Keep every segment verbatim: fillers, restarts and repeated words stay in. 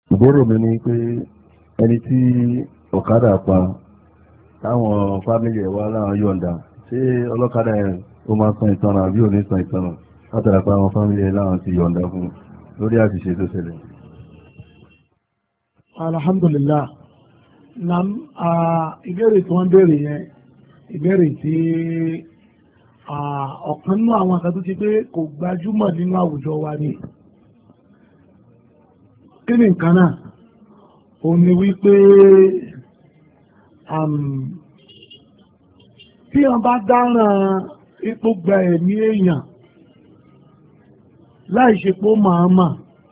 ìbéèrè mi ni pé ẹni tí ọ̀kadà pa táwọn fámìlì ẹ̀ wá láwọn yọ̀ǹda ṣé ọlọ́kadà ẹ̀ ó máa san ìtanràn àbí ò ní san ìtanràn látara pé àwọn fámìlì ẹ̀ láwọn ti yọ̀ǹda fún un lórí àṣìṣe tó ṣẹlẹ̀. alhamdulillah nam ìbéèrè tí wọ́n béèrè yẹn ìbéèrè tí ọ̀kan nínú àwọn àkàtà tó ti pé kò gbajúmọ̀ nínú àwùjọ wa ni. kí ni nǹkan náà ó ní wípé tí wọ́n bá dáràn ipò gba ẹ̀mí èèyàn láìṣepó màámà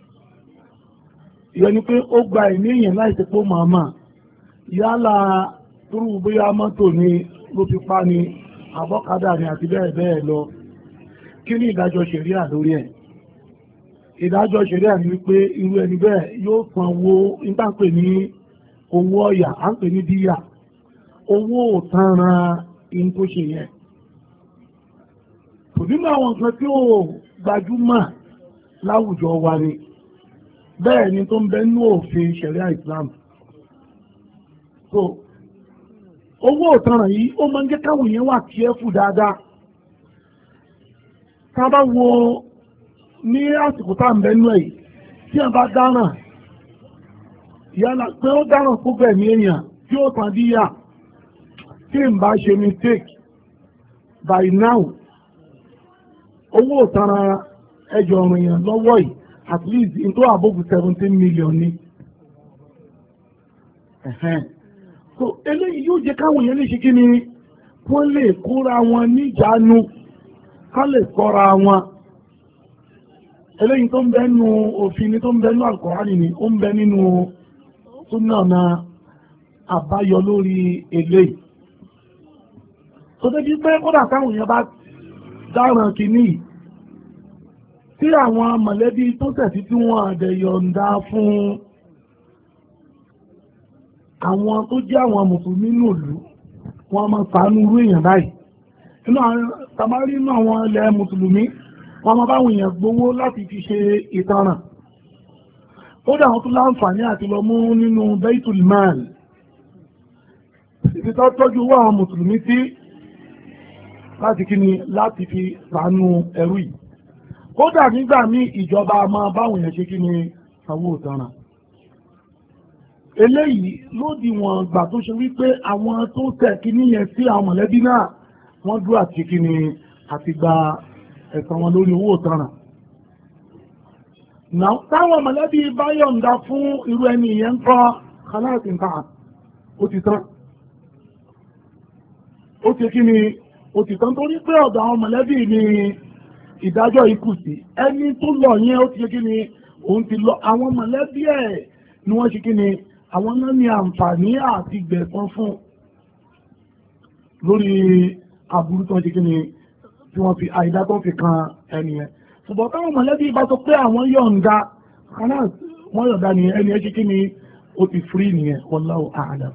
ìyẹn ni pé ó gba ẹ̀mí èèyàn láìṣepó màámà yálà túrú bóyá mọ́tò ni ló fi pa ni àbọ́kadà ni àti bẹ́ẹ̀ bẹ́ẹ̀ lọ. Kí ni ìdájọ́ ṣẹ̀ríà lórí ẹ̀? Ìdájọ́ ṣẹ̀ríà ni wípé irú ẹni bẹ́ẹ̀ yóò san owó ìtànpè ní owó ọ̀yà à ń pè ní díyà, owó òtanràn in tó ṣe yẹn. Kò nínú àwọn nǹkan tí ó gbajúmọ̀ láwùjọ wa ni bẹ́ẹ̀ ni tó ń bẹ nínú òfin ṣẹ̀ríà Islam. So owó òtanràn yìí ó máa ń jẹ́ káwọn èèyàn wà careful dáadáa. Tá a bá wo ní àsìkò tá à ń bẹ nínú ẹ̀ tí a bá dáràn yálà pé ó dáràn kó gbẹ̀mí èèyàn tí ó tàn díyà tí n bá ṣe mistake by now owó òtanràn ẹjọ́ ọ̀rìn èèyàn lọ́wọ́ yìí at least in tó àbókù seventeen million ni. So eléyìí yóò jẹ́ káwọn èèyàn lè ṣe kí ni wọ́n lè kóra wọn níjàánu ká lè kọ́ra wọn. Eléyìí tó ń bẹ nínú òfin ni tó ń bẹ nínú Al-Qur'ani ni ó ń bẹ nínú súnà náà àbáyọ lórí eléyìí. Tó débi pé kódà káwọn èèyàn bá dáràn kìíní tí àwọn mọ̀lẹ́bí tó tẹ̀sí tí wọ́n àdẹ̀yọ̀ǹda fún àwọn tó jẹ́ àwọn mùsùlùmí nùlú wọ́n máa ṣàánú irú èèyàn báyìí. Inú àwọn tàbárí inú àwọn ilẹ̀ mùsùlùmí wọ́n máa báwọn èèyàn gbowó láti fi ṣe ìtanràn. Ó dà wọ́n tún láǹfààní àti lọ mú nínú Baitul Mal ibi tó tọ́jú owó àwọn mùsùlùmí sí láti kí ni láti fi ṣàánú ẹrú yìí. Kódà nígbà míì ìjọba máa báwọn èèyàn ṣe kí ni sanwó ìtanràn. Eléyìí lódiwọ̀n gbà tó ṣe wípé àwọn tó tẹ̀ kí níyẹn sí àwọn mọ̀lẹ́bí náà wọ́n dúró àti kí ni àti gba ẹ̀san wọn lórí owó ìtanràn. Táwọn mọ̀lẹ́bí bá yọ̀ǹda fún irú ẹni yẹn ń kọ́ khalas nǹkan ó ti tán. Ó ti kí ni ó ti tán torí pé ọ̀dọ̀ àwọn mọ̀lẹ́bí ni ìdájọ́ ikú sí. Ẹni tó lọ yẹn ó ti kí ni òun ti lọ àwọn mọ̀lẹ́bí ẹ̀ ni wọ́n ṣe kí ni àwọn náà ní àǹfààní àti gbẹ̀san fún lórí aburú tó ń ṣe kí ni tí wọ́n fi àìdá tó fi kan ẹni yẹn. Ṣùgbọ́n táwọn mọ̀lẹ́bí bá sọ pé àwọn yọ̀ǹda kanáà wọ́n yọ̀ǹda ni ẹni ẹ ṣe kí ni ó ti firi nìyẹn wallahu a'lam.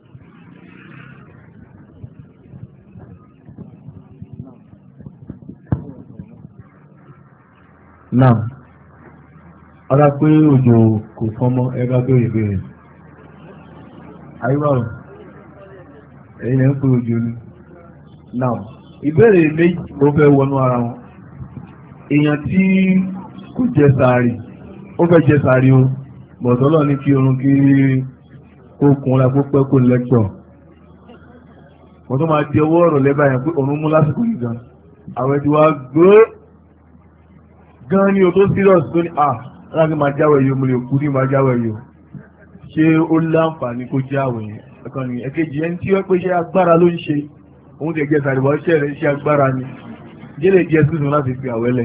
Náà ọ̀rá pé òjò kò fọ́mọ́ ẹgbá bèèrè bèèrè àríwáwọ̀ ẹ̀yìn ẹ̀ ń pè òjò ní. Náà ìbéèrè méjì ló fẹ́ wọnú ara wọn. Èèyàn tí kò jẹ sàárì ó fẹ́ jẹ sàárì o bọ̀tọ́lọ̀ ní kí orun kí ó kún ra púpẹ́ kó lẹ́kṣọ̀ wọ́n tó máa di ọwọ́ ọ̀rọ̀ lẹ́bàá yẹn pé òun mú lásìkò yìí gan àwọn ẹ̀dùn wa gbó gan ni o tó serious tó ní à láti máa jáwé yìí mo lè kú ní máa jáwé yìí ṣé ó láǹfààní kó jẹ́ àwẹ̀ yẹn ẹ̀kan nìyẹn. Ẹ̀kejì ẹni tí wọ́n pé ṣé agbára ló ń ṣe òun tẹ̀ jẹ́ sàrìwọ̀ ṣẹ́ rẹ̀ ṣe agbára ni jẹ́ lè jẹ́ sísun láti fi àwẹ́lẹ̀.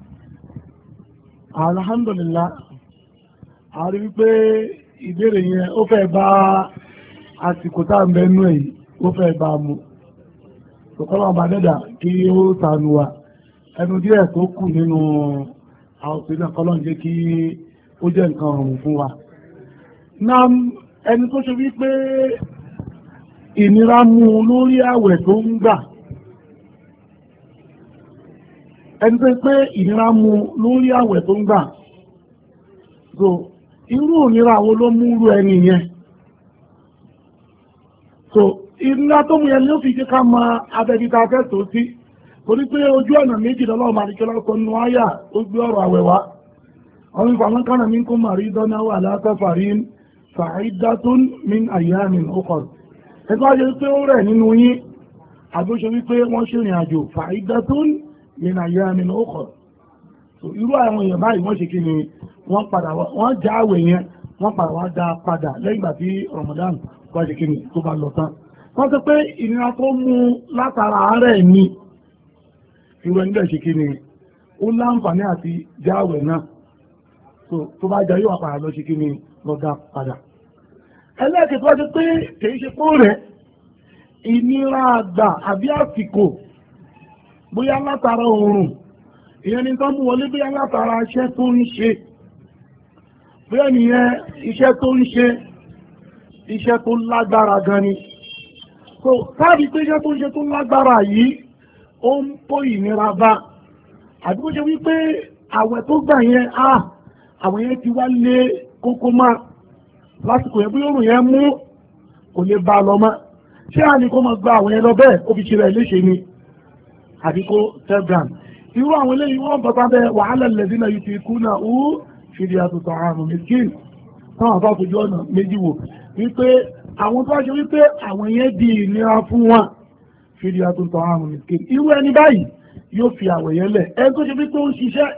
Alhamdulillah a rí wípé ìbéèrè yẹn ó fẹ́ bá àsìkò tá à ń bẹ nú èyí ó fẹ́ bá mu ṣùkọ́lọ́ ọba dẹ́dà kí ó ṣàánú wa ẹnu díẹ̀ tó kù nínú àwọn òṣèlú ọ̀kọ́lọ́ ń jẹ́ kí ó jẹ́ nǹkan ọ̀rùn fún wa. Náà ẹni tó ṣe wípé ìnira mú lórí àwẹ̀ tó ń gbà ẹni tó pé ìnira mú lórí àwẹ̀ tó ń gbà so irú ìnira wo ló mú irú ẹni yẹn. so ìnira tó mú yẹn ló fi jẹ́ ká mọ abẹ́bíta fẹ́ tó sí torí pé ojú ọ̀nà méjì lọ́wọ́ màdìkẹ́lá ọkọ̀ nínú àyà ó gbé ọ̀rọ̀ àwẹ̀ wá. àwọn ìfàwọn kan mi kó màrí dọ́nà wà látàfàrí fàáìdátún min àyàmìn ukhar. ẹgbẹ́ wájú wípé ó rẹ̀ nínú yín àgbóṣe wípé wọ́n ṣe ìrìn àjò fàáìdátún min àyàmìn ukhar. irú àwọn èèyàn báyìí wọ́n ṣe kí ni wọ́n padà wọ́n já àwẹ̀ yẹn wọ́n padà wá dá padà lẹ́yìn ìgbà tí Ramadan wá ṣe kí ni tó bá lọ tán. wọ́n sọ pé ìnira tó mú látara àárẹ̀ ni irú ẹni bẹ́ẹ̀ ṣe kí ni ó láǹfààní àti já àwẹ̀ náà tó bá jẹ́ yóò padà lọ ṣe kí ni lọ dá padà. ẹlẹ́ẹ̀kẹ́ tó wá ṣe pé kìí ṣe pé ó rẹ̀ ìnira àgbà àbí àsìkò bóyá látara oòrùn ìyẹn ni tán mú wọlé bóyá látara iṣẹ́ tó ń ṣe bóyá nìyẹn iṣẹ́ tó ń ṣe iṣẹ́ tó lágbára gan ni. so káàdì pé iṣẹ́ tó ń ṣe tó lágbára yìí ó ń kó ìnira bá àbí bó ṣe wípé àwẹ̀ tó gbà yẹn á àwẹ̀ yẹn ti wá lé kókó máa lásìkò yẹn bí òrùn yẹn mú kò lè bá a lọ mọ́ ṣé a ní kó máa gba àwọn yẹn lọ bẹ́ẹ̀ ó fi ṣe rẹ̀ léṣe ni àbí kó tẹ́gbàn. irú àwọn eléyìí wọ́n bàbá bẹ́ẹ̀ wàhálà lẹ́sìn náà yìí ti kú náà ó fìdí àtúntò àrùn miskin táwọn àbá fojú ọ̀nà méjì wò wípé àwọn tó ṣe wípé àwọn yẹn di ìnira fún wọn fìdí àtúntò àrùn miskin. irú ẹni báyìí yóò fi àwẹ̀ yẹn lẹ̀ ẹni tó ṣe wípé ó ń ṣiṣẹ́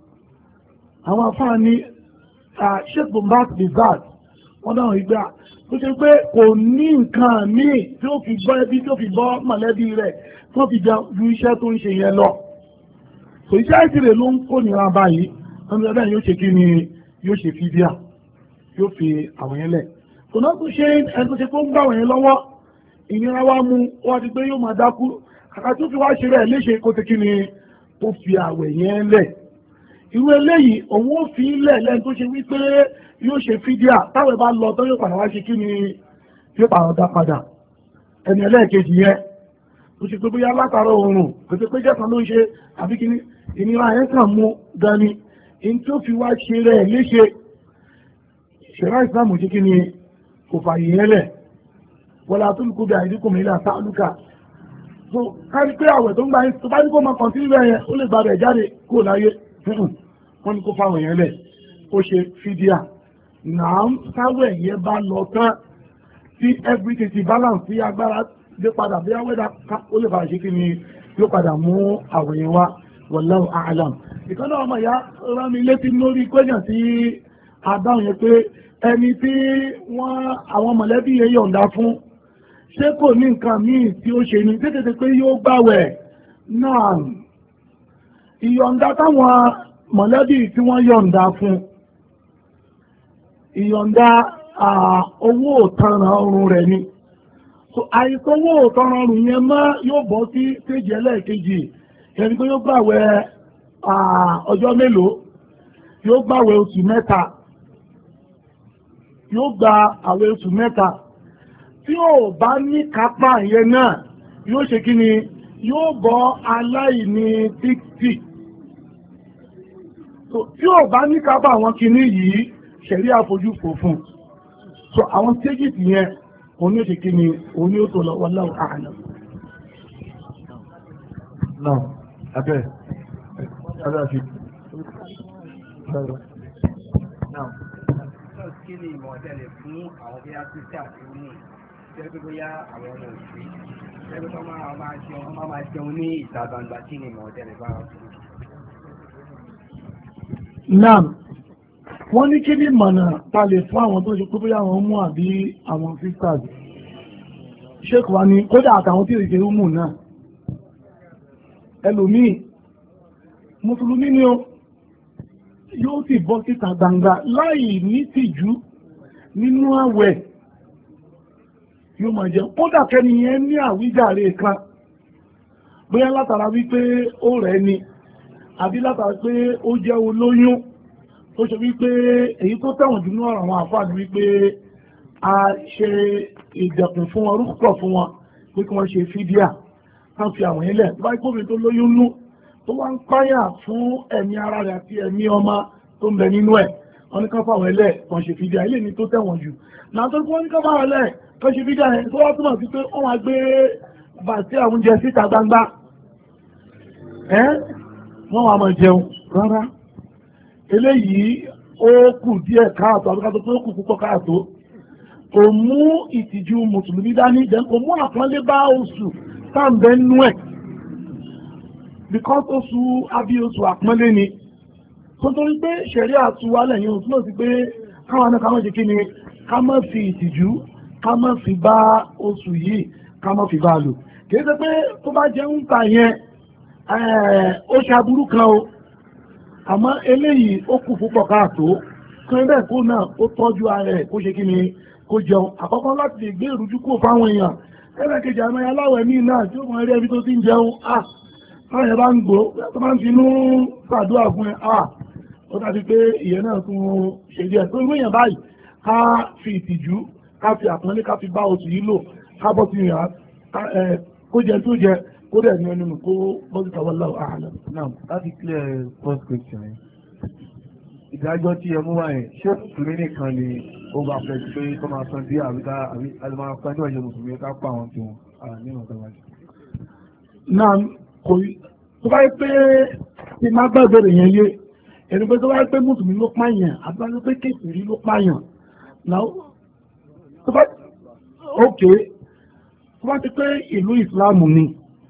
àwọn afáàní sheikh bombard bizard wọ́n dáhùn ìgbà tó ṣe pé kò ní nǹkan míì tí ó fi bọ́ ẹbí tí ó fi bọ́ mọ̀lẹ́bí rẹ̀ tó fi ju iṣẹ́ tó ń ṣe yẹn lọ. so iṣẹ́ ìsìrè ló ń kó nira báyìí wọ́n ní ọdún yóò ṣe kí ni yóò ṣe fídíà yóò fi àwọn yẹn lẹ̀. kò náà tún ṣe ẹni tó ṣe tó ń gbà wọ̀nyẹn lọ́wọ́ ìnira wa mú wọ́n ti pé yóò máa dákú kàkà tó fi wá ṣe rẹ̀ léṣe kó ti kí ni tó fi àwẹ̀ yẹn lẹ̀. irú eléyìí òun ó fi lẹ̀ lẹ́nu tó ṣe wípé yóò ṣe fídíà táwọn bá lọ tó yóò padà wá ṣe kí ni yóò padà dá padà. ẹni ẹlẹ́ẹ̀kejì yẹn tó ṣe pé bóyá látara oòrùn kò ṣe pé jẹ́kan ló ń ṣe àbí kí ni ìnira yẹn kàn mú dání in tó fi wá ṣe rẹ̀ léṣe ṣẹ̀rá ìsìlámù ṣe kí ni kò fààyè yẹn lẹ̀ wọlé àtúnkù bí àìdínkù mi là táàlùkà. so kárí pé àwẹ̀ tó ń gbà yín tó bá ní kó máa kọ̀ǹtínú rẹ̀ yẹn ó lè gba rẹ̀ jáde kúrò láyé wọ́n ní kó fáwọn yẹn lẹ̀ ó ṣe fídíà náà sáwẹ̀ yẹn bá lọ tán tí everything ti balance sí agbára dé padà bí awẹ́dà ó lè bá ṣe kí ni yóò padà mú àwẹ̀ yẹn wá wallahu a'lam. ìkan náà ọmọ ìyá rán mi létí lórí question tí adáhùn yẹn pé ẹni tí wọ́n àwọn mọ̀lẹ́bí yẹn yọ̀ǹda fún ṣé kò ní nǹkan míì tí ó ṣe ní tètè pé yóò gbàwẹ̀ náà ìyọ̀ǹda táwọn mọ̀lẹ́bí tí wọ́n yọ̀ǹda fún ìyọ̀ǹda owó òtanràn ọrùn rẹ̀ ni. so àìsàn owó òtanràn ọrùn yẹn mọ́ yóò bọ́ sí stéèjì ẹlẹ́ẹ̀kejì ẹni pé yóò gbàwẹ̀ ọjọ́ mélòó yóò gbàwẹ̀ oṣù mẹ́ta yóò gba àwẹ̀ oṣù mẹ́ta tí ò bá ní kápá yẹn náà yóò ṣe kí ni yóò bọ́ aláìní sixty tí ò bá ní kápá àwọn kinní yìí ṣẹ̀rí àfojúfò fún so àwọn stages yẹn òun ní ó ṣe kí ni òun ní ó tó lọ wallahu a'lam. náà abẹ́ abẹ́ àti náà kí ni ìmọ̀ ọ̀tẹ̀lẹ̀ fún àwọn bí áfíríkà tó ní ìṣẹ́gbẹ́ bóyá àwọn ọmọ òṣèré ìṣẹ́gbẹ́ tó máa máa jẹun máa máa jẹun ní ìta gbangba kí ni ìmọ̀ ọ̀tẹ̀lẹ̀ bá wọn. náà wọ́n ní kí ní mọ̀nà ta lè fún àwọn tó ṣe pé bóyá àwọn mú àbí àwọn sisters ṣékù wa ní kódà àtàwọn tí ò ṣe mú náà ẹlòmíì mùsùlùmí ni ó yóò sì bọ́ síta gbangba láì ní tìjú nínú àwẹ̀ yóò máa jẹun kódà kẹ́ni yẹn ní àwíjàre kan bóyá látara wípé ó rẹ̀ ni àbí látara pé ó jẹ́ olóyún tó ṣe wípé èyí tó tẹ̀wọ̀n jù náà àwọn àfáàní wípé a ṣe ìdẹ̀kùn fún wọn rúkọ̀ fún wọn pé kí wọ́n ṣe fídíà kan fi àwọn ilẹ̀ tó bá gbóbi tó lóyún nú tó wá ń páyà fún ẹ̀mí ara rẹ̀ àti ẹ̀mí ọmọ tó ń bẹ nínú ẹ̀ wọ́n ní ká fáwọn ẹlẹ́ kan ṣe fídíà ilé ní tó tẹ̀wọ̀n jù náà tó wọ́n ní ká fáwọn ẹlẹ́ kan ṣe fídíà yẹn tó wá túmọ̀ sí pé wọ́n máa gbé bàtí àwọn oúnjẹ síta gbangba ẹ́ wọ́n wá máa jẹun rárá eléyìí ó kù díẹ̀ káàtó àbíkátó pé ó kù púpọ̀ káàtó kò mú ìtìjú mùsùlùmí dání jẹ́ kò mú àpọ́nlé bá oṣù táǹbẹ̀ nú ẹ̀ because oṣù àbí oṣù àpọ́nlé ni tó torí pé ṣẹ̀rí àtúwálẹ̀ yìí òtún náà sí pé káwọn náà káwọn ṣe kí ni ká má fi ìtìjú ká má fi bá oṣù yìí ká má fi bá lò kìí ṣe pé tó bá jẹ́ ń ta yẹn ó ṣàbúrú kan o àmọ́ eléyìí ó kù púpọ̀ káàtó kí ẹgbẹ́ kó náà ó tọ́jú ara ẹ̀ kó ṣe kí ni kó jẹun àkọ́kọ́ láti lè gbé ìrújú kúrò fáwọn èèyàn ẹgbẹ́ kejì àmọ́ aláwọ̀ ẹ̀mí náà tí ó mọ̀ rí ẹbí tó ti ń jẹun à táwọn ẹ̀ bá ń gbó tó bá ń finú ṣàdúrà fún ẹ à ó dájú pé ìyẹn náà tún ṣe díẹ̀ tó irú èèyàn báyìí ká fi ìtìjú ká fi àpọ́nlé ká fi bá oṣù yìí lò ká bọ́ sí ìyá kó jẹ tó jẹ kó dẹ̀ ní ẹnu kó bọ́ sí wallahu a'lam. Now, láti clear first question yẹn ìdájọ́ tí ẹ mú wá yẹn ṣé mùsùlùmí nìkan ni ó bá fẹ́ pé kó máa san bí àbíká àbí àlùmọ́ apá ní ọ̀yẹ́ mùsùlùmí ká pa àwọn tiwọn nínú ọ̀gá wájú. náà kò tó bá yẹ pé tí má gbàgbé rẹ̀ yẹn yé ẹni pé tó bá yẹ pé mùsùlùmí ló pààyàn àbí wọ́n pé kékeré ló pààyàn náà tó bá ókè tó bá ti pé ìlú ìsìláàmù ni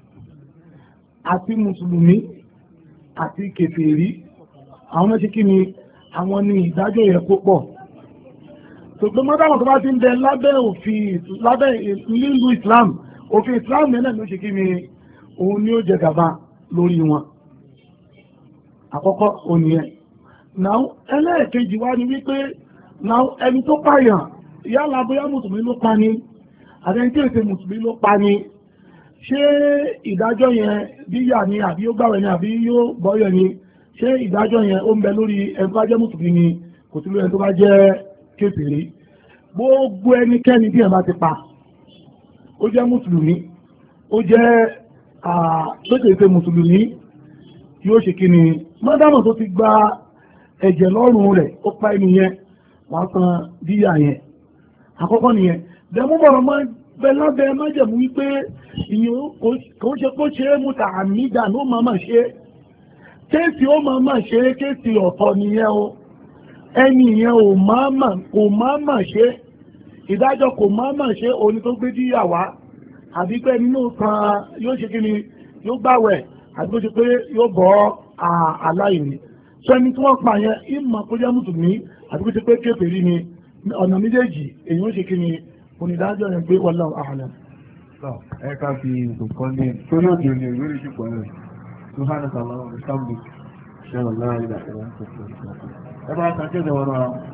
àti mùsùlùmí àti kèfèrí àwọn ẹ̀ṣẹ́ kí ni àwọn ni ìdájọ́ yẹ kó pọ̀ ṣùgbọ́n mọ́tàwọn tó bá ti ń bẹ lábẹ́ òfin lábẹ́ nílùú Islam òfin Islam náà ló ṣe kí ni òun ni ó jẹ gàba lórí wọn àkọ́kọ́ ònìyẹn náà ẹlẹ́ẹ̀kejì wá ní wípé náà ẹni tó pààyàn yálà bóyá mùsùlùmí ló pa ni àtẹni tí èsè mùsùlùmí ló pa ni ṣé ìdájọ́ yẹn bíyà ni àbí ó gbàwẹ̀ ni àbí yóò bọ́yọ̀ ni ṣé ìdájọ́ yẹn ó ń bẹ lórí ẹni tó bá jẹ́ mùsùlùmí ni kò sí lórí ẹni tó bá jẹ́ kékeré gbogbo ẹnikẹ́ni bí ẹ̀ bá ti pa ó jẹ́ mùsùlùmí ó jẹ́ àpékèké mùsùlùmí yóò ṣe kí ni mọ́dánà tó ti gba ẹ̀jẹ̀ lọ́rùn rẹ̀ ó pa ẹni yẹn wàá san díyà yẹn àkọ́kọ́ nìyẹn dẹ̀mú bọ̀rọ̀ mọ́ bẹ lábẹ́ májẹ̀mú wípé ìyẹn kò ṣe kó ṣe é mú tààmìdà ló máa máa ṣe kéèsì ó máa máa ṣe kéèsì ọ̀tọ̀ nìyẹn o ẹni yẹn ò máa mà kò máa mà ṣe ìdájọ́ kò máa mà ṣe òní tó gbé díyà wá àbí pé nínú kan yóò ṣe kí ni yóò gbàwẹ̀ àti bó ṣe pé yóò bọ́ aláìní sọ ẹni tí wọ́n pa yẹn ìmọ̀ kó jẹ́ mùsùlùmí àti bó ṣe pé kèfèrí ni ọ̀nà méjèèjì èyí ó ṣe kí ni onídájọ́ yẹn pé wallahu a'lam. ẹ ká fi nǹkan ní torí òde òní ìwé ìṣùpọ̀ rẹ̀ tó hánà sàlámù sáàmù ṣẹlẹ̀ láàrin àti ẹ̀rọ ẹ bá ta kéde wọn náà.